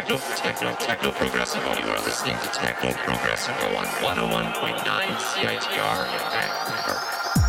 Techno Progressivo. You are listening to Techno Progressivo on 101.9 CITR in Vancouver.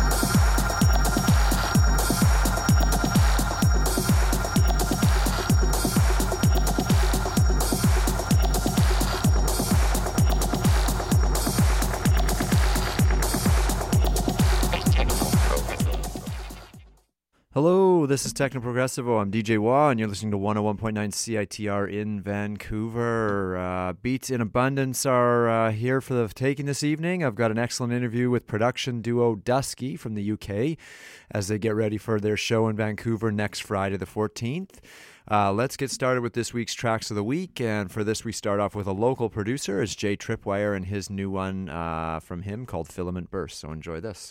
Hello, this is Techno Progressivo. I'm DJ Wah, and you're listening to 101.9 CITR in Vancouver. Beats in Abundance are here for the taking this evening. I've got an excellent interview with production duo Dusky from the UK as they get ready for their show in Vancouver next Friday the 14th. Let's get started with this week's Tracks of the Week, and for this we start off with a local producer. It's Jay Tripwire and his new one from him called Filament Burst, so enjoy this.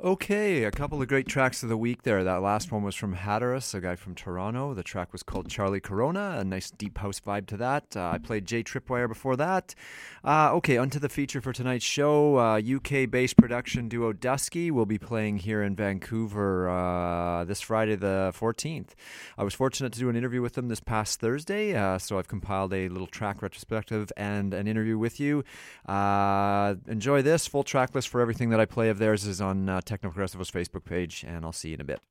Okay, a couple of great tracks of the week there. That last one was from Hatteras, a guy from Toronto. The track was called Charlie Corona, a nice deep house vibe to that. I played Jay Tripwire before that. Okay, onto the feature for tonight's show. UK-based production duo Dusky will be playing here in Vancouver this Friday the 14th. I was fortunate to do an interview with them this past Thursday, so I've compiled a little track retrospective and an interview with you. Enjoy this. Full track list for everything that I play of theirs is on Techno Progressivo's Facebook page, and I'll see you in a bit.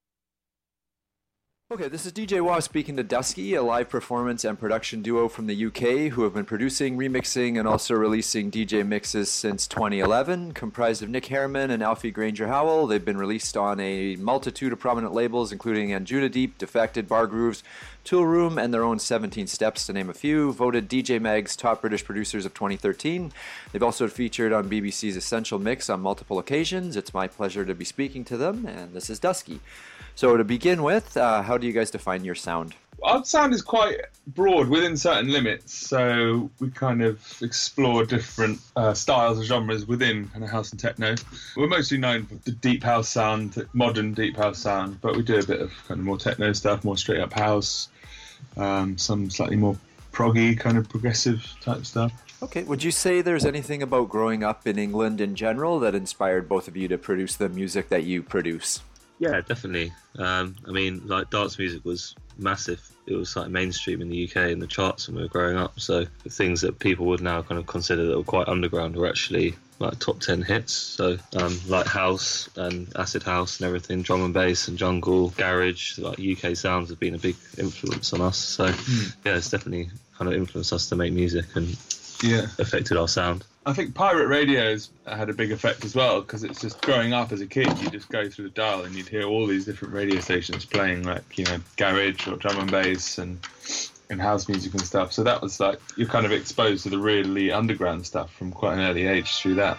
Okay, this is DJ Wah speaking to Dusky, a live performance and production duo from the UK who have been producing, remixing, and also releasing DJ mixes since 2011. Comprised of Nick Harriman and Alfie Granger Howell, they've been released on a multitude of prominent labels, including Anjuda Deep, Defected, Bar Grooves, Tool Room, and their own 17 Steps, to name a few. Voted DJ Mag's top British producers of 2013. They've also featured on BBC's Essential Mix on multiple occasions. It's my pleasure to be speaking to them, and this is Dusky. So to begin with, how do you guys define your sound? Our sound is quite broad within certain limits, so we kind of explore different styles and genres within kind of house and techno. We're mostly known for the deep house sound, modern deep house sound, but we do a bit of kind of more techno stuff, more straight up house, some slightly more proggy kind of progressive type stuff. Okay, would you say there's anything about growing up in England in general that inspired both of you to produce the music that you produce? Yeah, definitely. I mean, like, dance music was massive. It was like mainstream in the UK in the charts when we were growing up. So the things that people would now kind of consider that were quite underground were actually like top 10 hits. So like house and acid house and everything, drum and bass and jungle, garage, like UK sounds have been a big influence on us. So yeah, it's definitely kind of influenced us to make music and affected our sound. I think pirate radios had a big effect as well, because it's just growing up as a kid, you just go through the dial and you'd hear all these different radio stations playing, like, you know, garage or drum and bass and house music and stuff. So that was like, you're kind of exposed to the really underground stuff from quite an early age through that.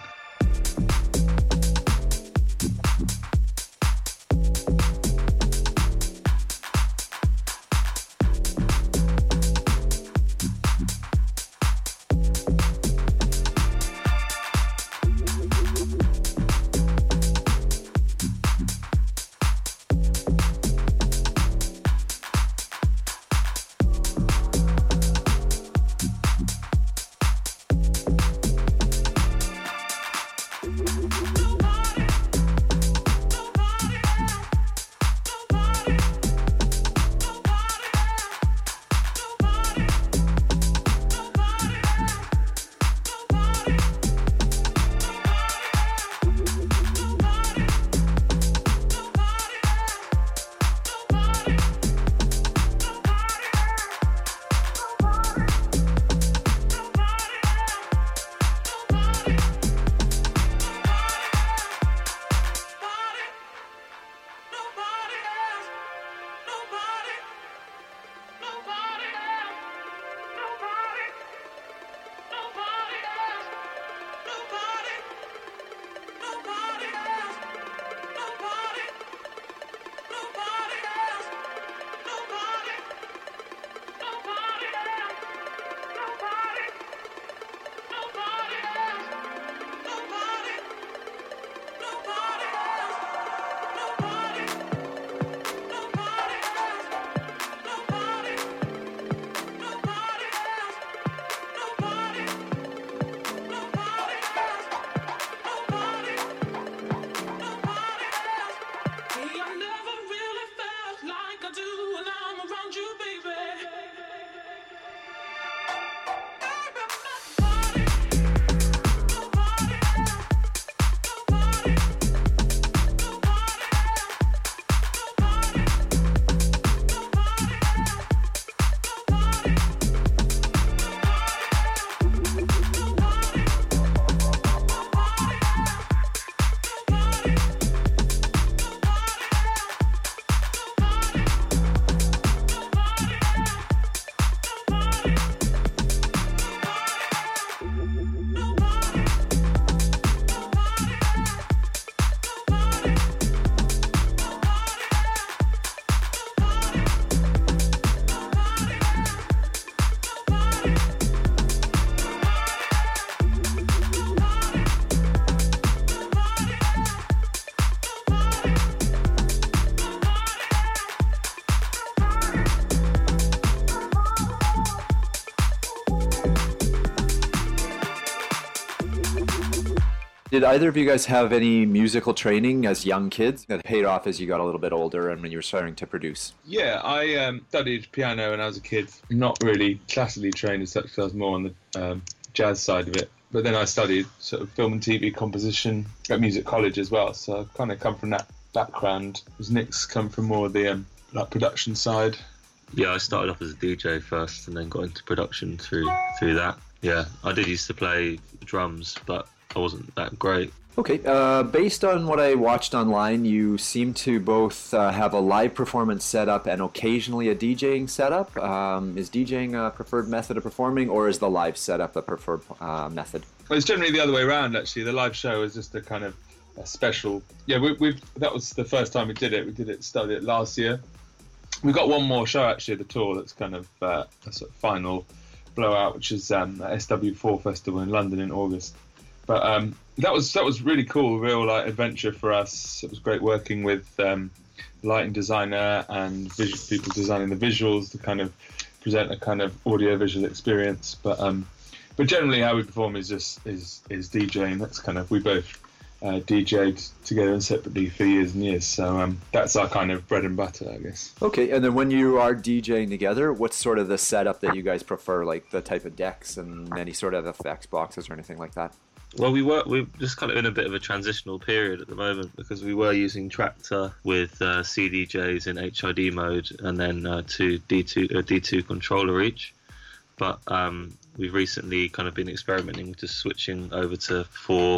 Did either of you guys have any musical training as young kids that paid off as you got a little bit older and when you were starting to produce? Yeah, I studied piano when I was a kid. Not really classically trained as such, 'cause I was more on the jazz side of it. But then I studied sort of film and TV composition at music college as well. So I've kind of come from that background. As Nick's come from more of the like production side. Yeah, I started off as a DJ first and then got into production through that. Yeah, I did used to play drums, but I wasn't that great. Okay, based on what I watched online, you seem to both have a live performance setup and occasionally a DJing setup. Is DJing a preferred method of performing, or is the live setup a preferred method? Well, it's generally the other way around, actually. The live show is just a kind of a special... Yeah, that was the first time we did it. Started it last year. We've got one more show, actually, of the tour that's kind of a sort of final blowout, which is at SW4 Festival in London in August. But that was really cool, real like adventure for us. It was great working with lighting designer and people designing the visuals to kind of present a kind of audio visual experience. But generally how we perform is DJing. That's kind of, we both DJ'd together and separately for years and years. So that's our kind of bread and butter, I guess. Okay, and then when you are DJing together, what's sort of the setup that you guys prefer, like the type of decks and any sort of effects boxes or anything like that? Well, we're just kind of in a bit of a transitional period at the moment because we were using Traktor with CDJs in HID mode and then two D2 controller each. But we've recently kind of been experimenting with just switching over to 4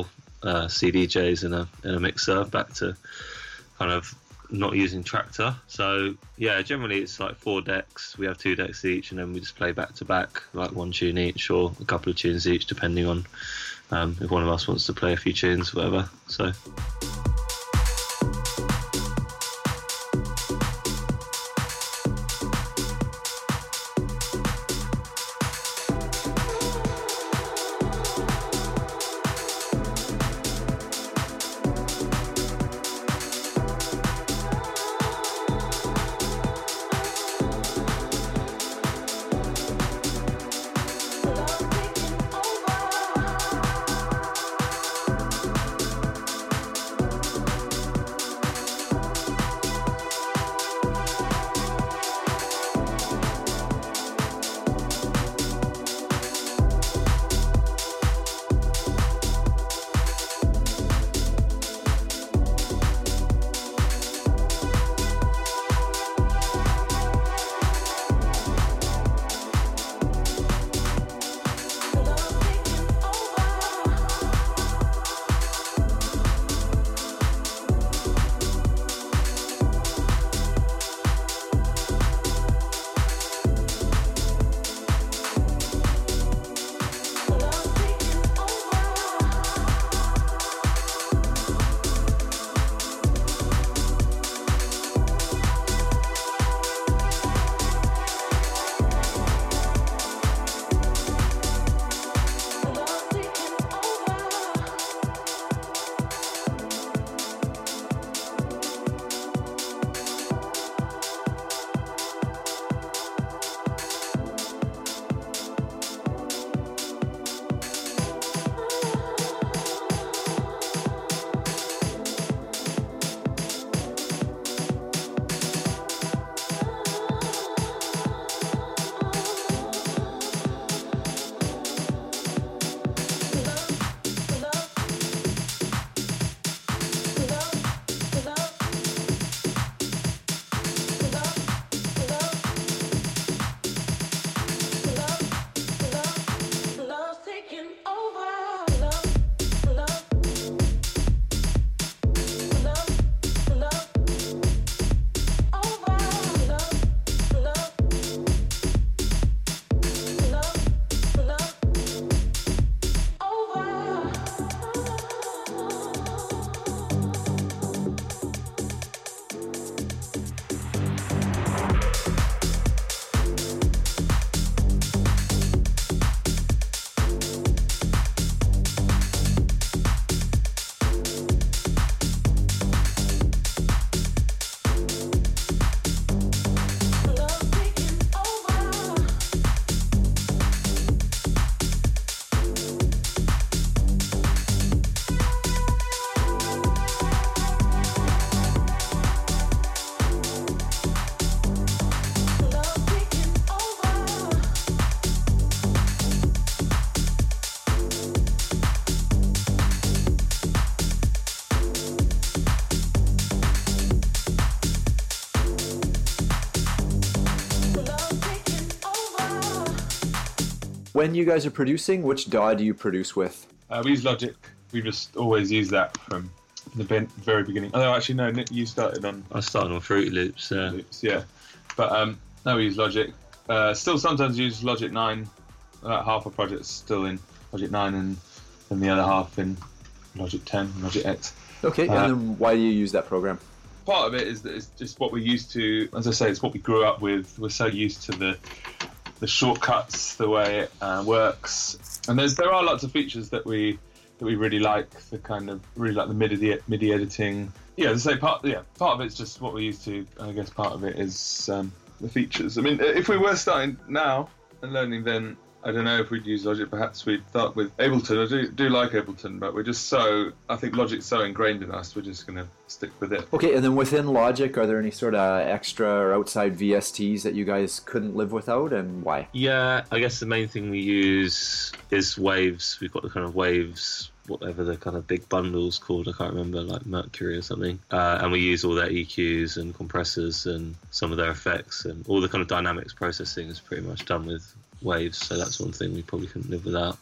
CDJs in a mixer, back to kind of not using Traktor. So yeah, generally it's like 4 decks. We have 2 decks each, and then we just play back to back, like 1 tune each or a couple of tunes each, depending on if one of us wants to play a few tunes, whatever. So. When you guys are producing, which DAW do you produce with? We use Logic. We just always use that from the very beginning. Oh, actually, no, Nick, you started on... I started on Fruity Loops, Yeah. But now we use Logic. Still sometimes use Logic 9. Half a project's still in Logic 9 and the other half in Logic 10, Logic X. Okay, and then why do you use that program? Part of it is that it's just what we're used to. As I say, it's what we grew up with. We're so used to the shortcuts, the way it works. And there are lots of features that we really like. The kind of really like the MIDI editing. Yeah, as I say, part of it's just what we're used to. I guess part of it is the features. I mean, if we were starting now and learning, then I don't know if we'd use Logic. Perhaps we'd start with Ableton. I do like Ableton, but I think Logic's so ingrained in us, we're just going to stick with it. Okay, and then within Logic, are there any sort of extra or outside VSTs that you guys couldn't live without, and why? Yeah, I guess the main thing we use is Waves. We've got the kind of Waves, whatever the kind of big bundle's called, I can't remember, like Mercury or something. And we use all their EQs and compressors and some of their effects, and all the kind of dynamics processing is pretty much done with Waves, so that's one thing we probably couldn't live without.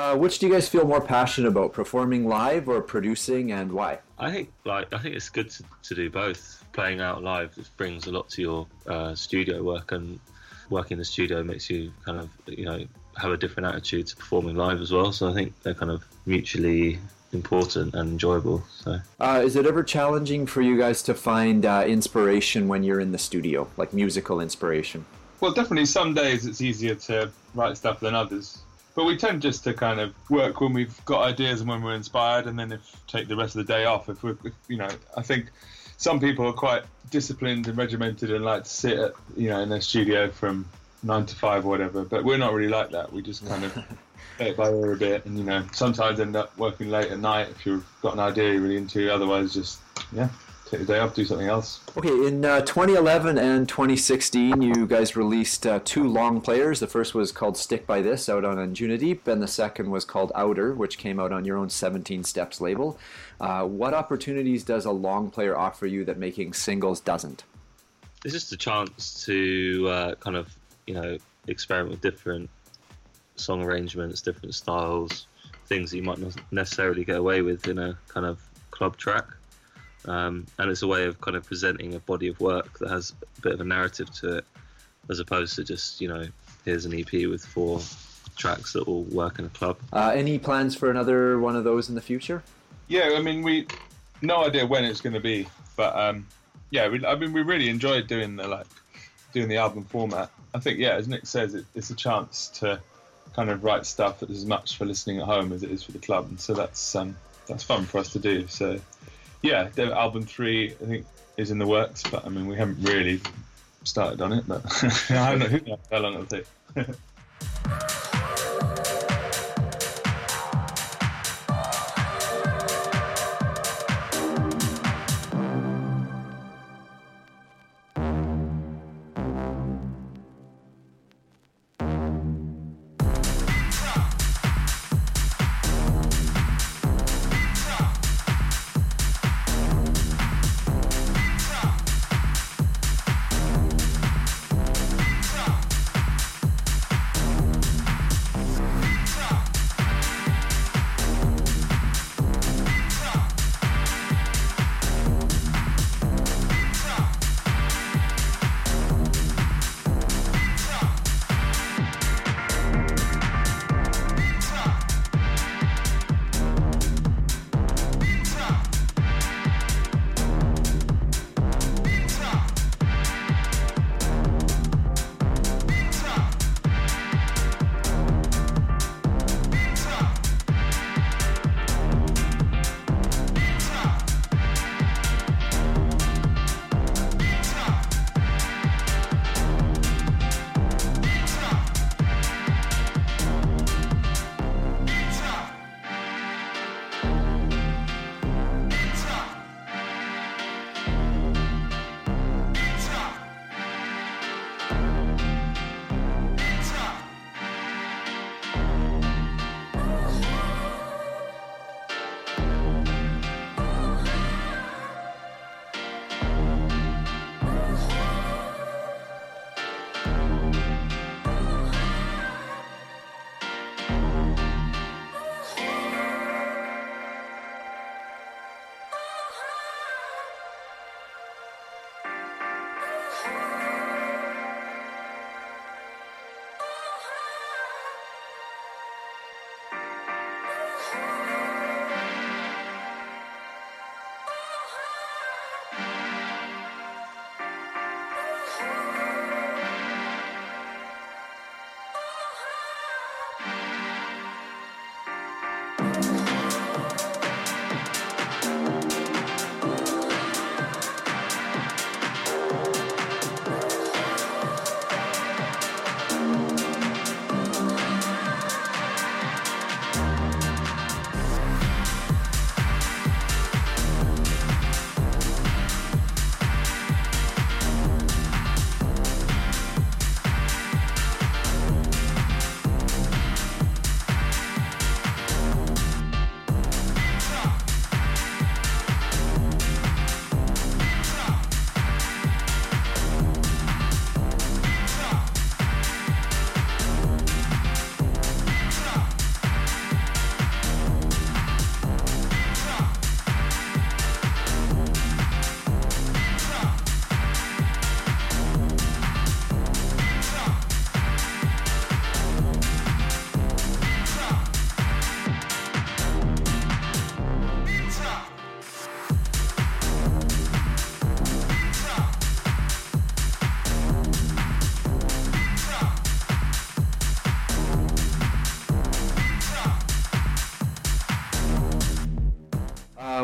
Which do you guys feel more passionate about, performing live or producing, and why? I think it's good to do both. Playing out live brings a lot to your studio work, and working in the studio makes you kind of have a different attitude to performing live as well. So I think they're kind of mutually important and enjoyable. So is it ever challenging for you guys to find inspiration when you're in the studio, like musical inspiration? Well, definitely some days it's easier to write stuff than others. But we tend just to kind of work when we've got ideas and when we're inspired, and then take the rest of the day off. I think some people are quite disciplined and regimented and like to sit at, in their studio from 9 to 5 or whatever. But we're not really like that. We just kind of play it by ear a bit, and sometimes end up working late at night if you've got an idea you're really into. Otherwise, just take the day off, do something else. Okay, in 2011 and 2016, you guys released 2 long players. The first was called Stick By This, out on Anjunadeep, and the second was called Outer, which came out on your own 17 Steps label. What opportunities does a long player offer you that making singles doesn't? It's just a chance to kind of, experiment with different song arrangements, different styles, things that you might not necessarily get away with in a kind of club track. And it's a way of kind of presenting a body of work that has a bit of a narrative to it, as opposed to just, here's an EP with 4 tracks that will work in a club. Any plans for another one of those in the future? Yeah, I mean, we no idea when it's going to be, but we really enjoyed doing the album format. I think, as Nick says, it's a chance to kind of write stuff that is as much for listening at home as it is for the club, and so that's fun for us to do. So. Yeah, album 3 I think is in the works, but I mean we haven't really started on it. But I don't know how long it'll take.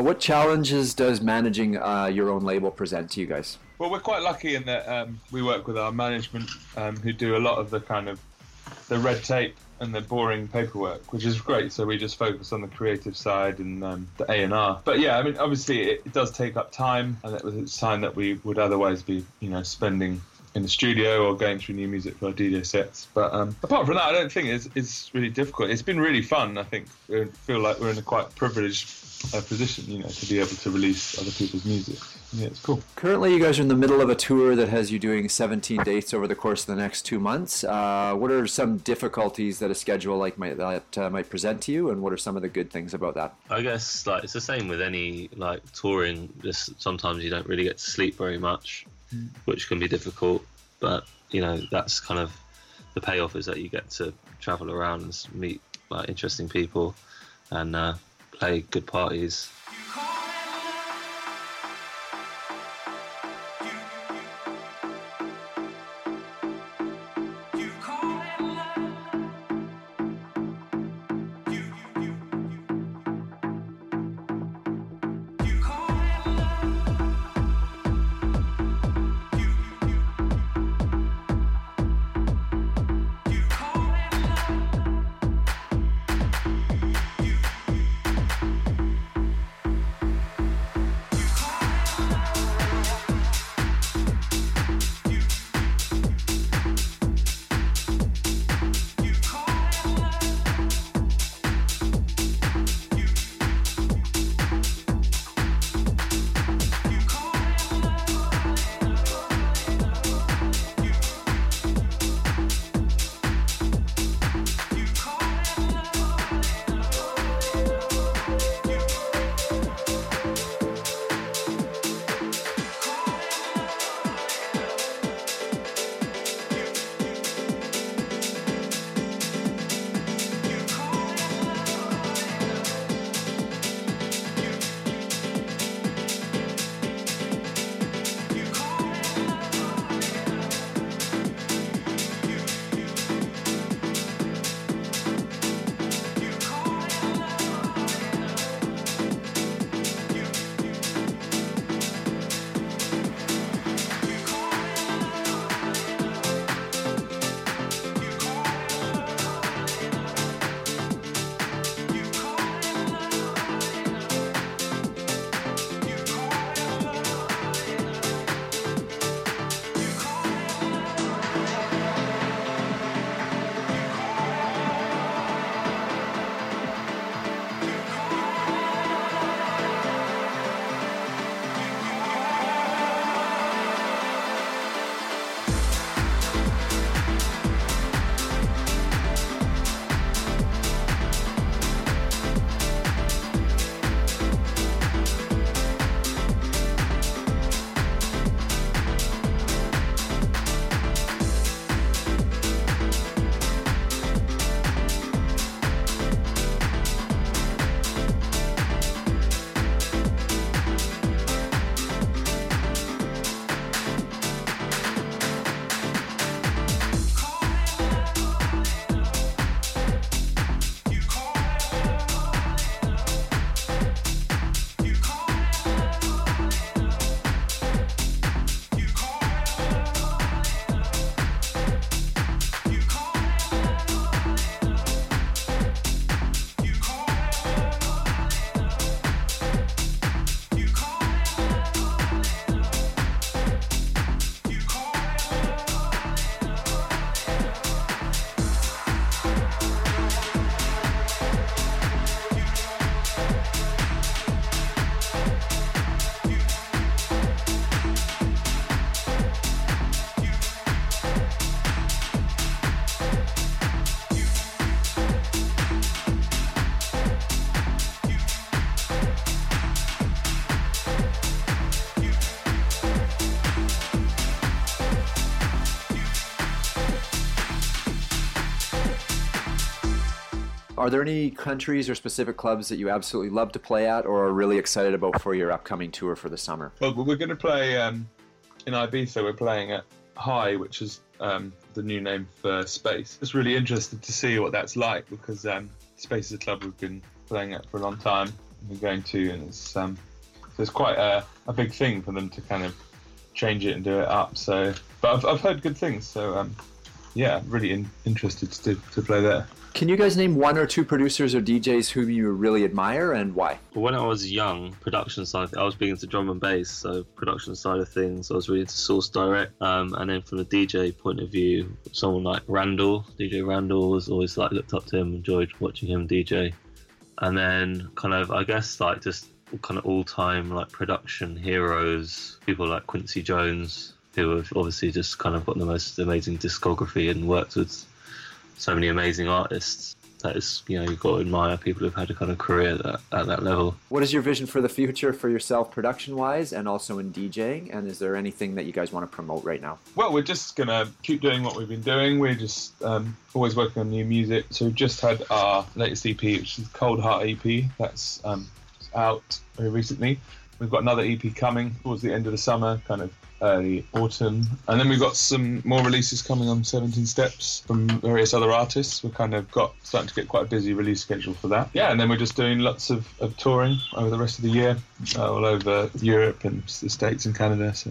What challenges does managing your own label present to you guys? Well, we're quite lucky in that we work with our management, who do a lot of the kind of the red tape and the boring paperwork, which is great. So we just focus on the creative side and the A&R. But yeah, I mean, obviously it does take up time, and it's time that we would otherwise be, spending in the studio or going through new music for our DJ sets. But apart from that, I don't think it's really difficult. It's been really fun. I think we feel like we're in a quite privileged position, to be able to release other people's music. Yeah, it's cool. Currently, you guys are in the middle of a tour that has you doing 17 dates over the course of the next 2 months. What are some difficulties that a schedule like might present to you, and what are some of the good things about that? I guess it's the same with any touring. Just sometimes you don't really get to sleep very much, which can be difficult. But that's kind of the payoff, is that you get to travel around and meet interesting people and play good parties. Are there any countries or specific clubs that you absolutely love to play at or are really excited about for your upcoming tour for the summer? Well, we're going to play in Ibiza. We're playing at High, which is the new name for Space. Just really interested to see what that's like because Space is a club we've been playing at for a long time. we're going to, and so it's quite a big thing for them to kind of change it and do it up. So, but I've heard good things. So yeah, really interested to play there. Can you guys name one or two producers or DJs whom you really admire and why? But when I was young, production side, I was big into drum and bass, so production side of things, I was really into Source Direct. And then from the DJ point of view, someone like Randall, DJ Randall, was always like looked up to him, enjoyed watching him DJ. And then kind of, I guess, like just kind of all-time like production heroes, people like Quincy Jones, who have obviously just kind of got the most amazing discography and worked with so many amazing artists. That is, you've got to admire people who've had a kind of career at that level. What is your vision for the future for yourself production-wise and also in DJing? And is there anything that you guys want to promote right now? Well, we're just going to keep doing what we've been doing. We're just always working on new music. So we've just had our latest EP, which is Cold Heart EP. That's out very recently. We've got another EP coming towards the end of the summer, kind of early autumn. And then we've got some more releases coming on 17 Steps from various other artists. We've kind of starting to get quite a busy release schedule for that. Yeah, and then we're just doing lots of touring over the rest of the year, all over Europe and the States and Canada. So.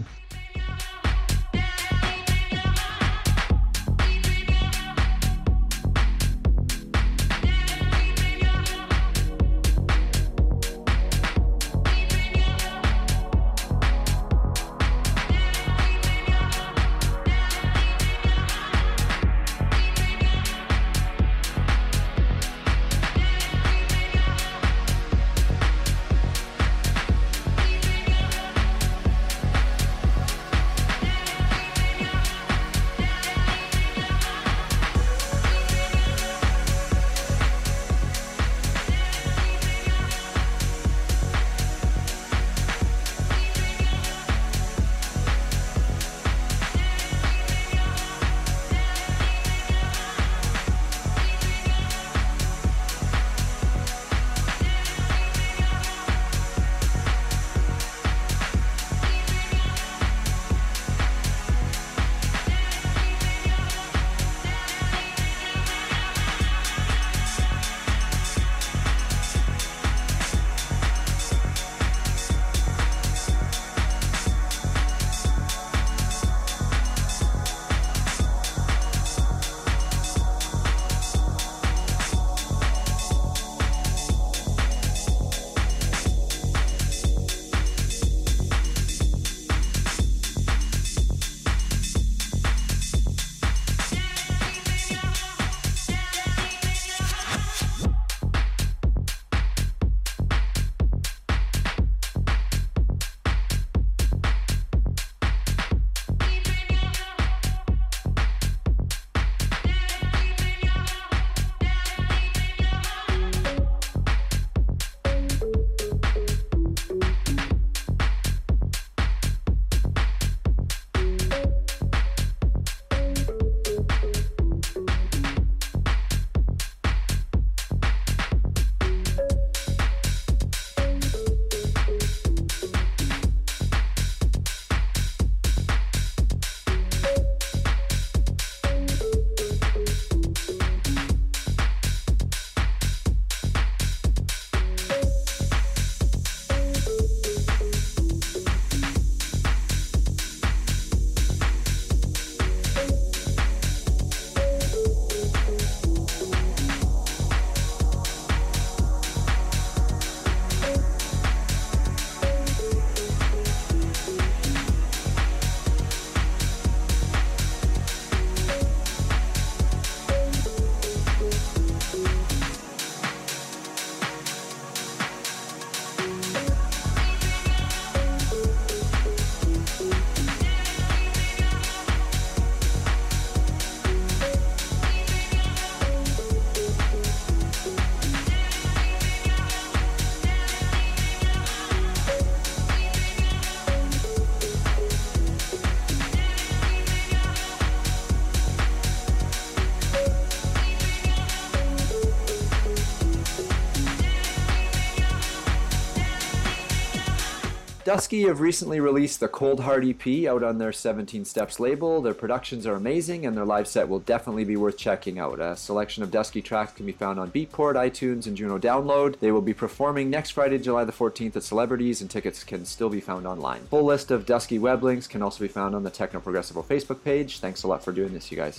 Dusky have recently released the Cold Heart EP out on their 17 Steps label. Their productions are amazing, and their live set will definitely be worth checking out. A selection of Dusky tracks can be found on Beatport, iTunes, and Juno Download. They will be performing next Friday, July the 14th at Celebrities, and tickets can still be found online. Full list of Dusky web links can also be found on the Techno Progressivo Facebook page. Thanks a lot for doing this, you guys.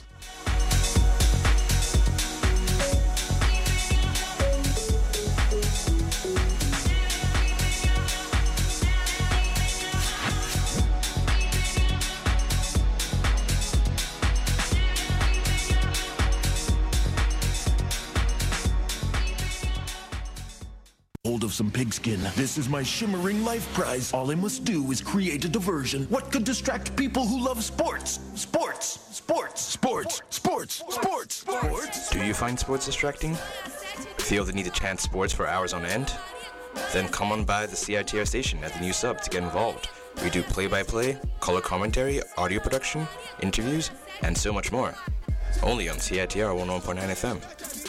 Of some pigskin. This is my shimmering life prize. All I must do is create a diversion. What could distract people who love sports? Sports, sports, sports, sports, sports, sports. Do you find sports distracting? Feel the need to chant sports for hours on end? Then come on by the CITR station at the new sub to get involved. We do play-by-play, color commentary, audio production, interviews, and so much more. Only on CITR 101.9 FM.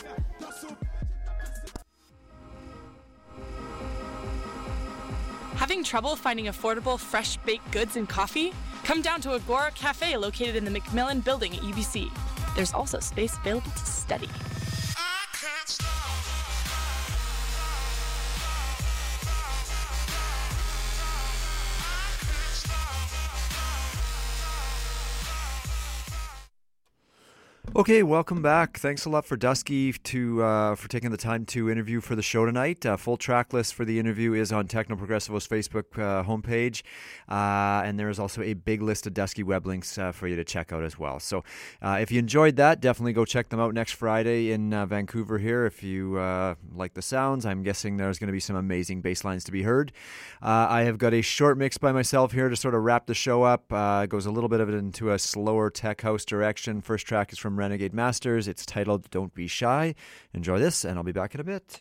Having trouble finding affordable, fresh-baked goods and coffee? Come down to Agora Cafe located in the McMillan Building at UBC. There's also space available to study. Okay, welcome back. Thanks a lot for Dusky for taking the time to interview for the show tonight. Full track list for the interview is on Techno Progressivo's Facebook homepage, and there is also a big list of Dusky web links for you to check out as well. So if you enjoyed that, definitely go check them out next Friday in Vancouver here. If you like the sounds, I'm guessing there's going to be some amazing bass lines to be heard. I have got a short mix by myself here to sort of wrap the show up. It goes a little bit of it into a slower tech house direction. First track is from Renegade Masters. It's titled Don't Be Shy. Enjoy this, and I'll be back in a bit.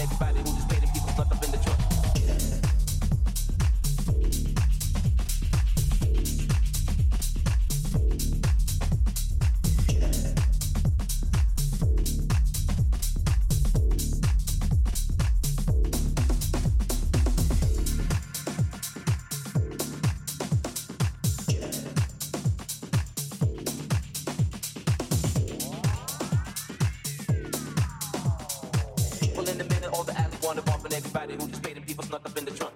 everybody who just paid them people stuck up in the trunk. In the minute, all the alley wanna bump and everybody who just paid them people snuck up in the trunk.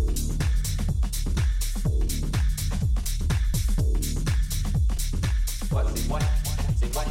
What? Say what? Say what?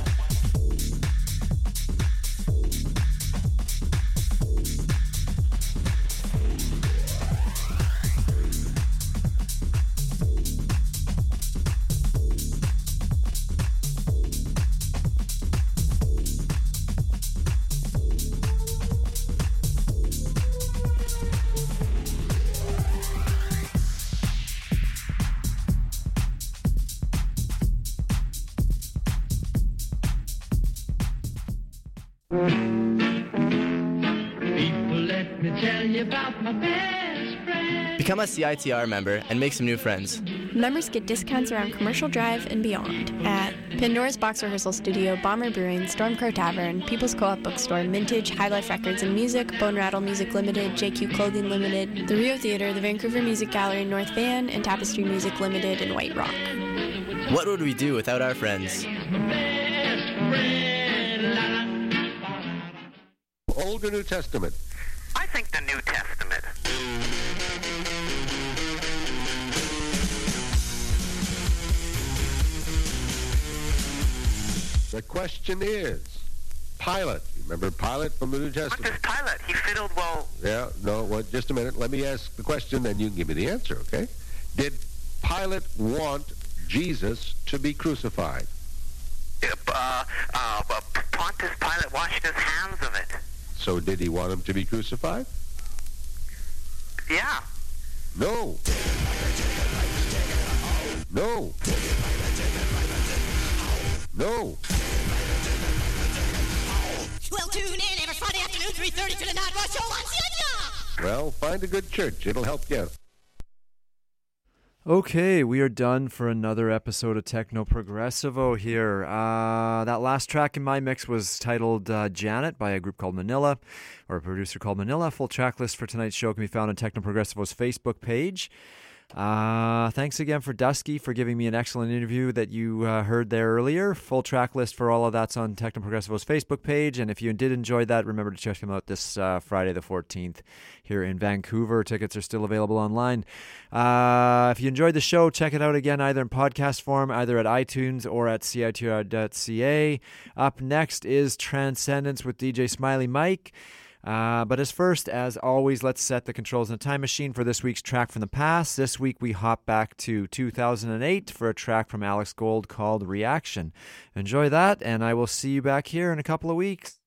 Become a CITR member and make some new friends. Members get discounts around Commercial Drive and beyond at Pandora's Box Rehearsal Studio, Bomber Brewing, Stormcrow Tavern, People's Co-op Bookstore, Mintage, High Life Records and Music, Bone Rattle Music Limited, JQ Clothing Limited, the Rio Theater, the Vancouver Music Gallery in North Van, and Tapestry Music Limited in White Rock. What would we do without our friends? Old or New Testament? I think the New Testament. The question is, Pilate. You remember Pilate from the New Testament? What does Pilate? He fiddled well. Yeah, no, well, just a minute. Let me ask the question, then you can give me the answer, okay? Did Pilate want Jesus to be crucified? Pontius Pilate washed his hands of it. So did he want him to be crucified? Yeah. No. No. No. Well, tune in every Friday afternoon, 3:30 to the Night Rush Show on CITR. Well, find a good church. It'll help you. Okay, we are done for another episode of Techno Progressivo here. That last track in my mix was titled Janet by a group called Manila, or a producer called Manila. Full track list for tonight's show can be found on Techno Progressivo's Facebook page. Thanks again for Dusky for giving me an excellent interview that you heard there earlier. Full track list for all of that's on Techno Progressivo's Facebook page. And if you did enjoy that, remember to check them out this Friday the 14th here in Vancouver. Tickets are still available online. If you enjoyed the show, check it out again either in podcast form, either at iTunes or at CITR.ca. Up next is Transcendence with DJ Smiley Mike. But as always, let's set the controls in a time machine for this week's track from the past. This week we hop back to 2008 for a track from Alex Gold called Reaction. Enjoy that, and I will see you back here in a couple of weeks.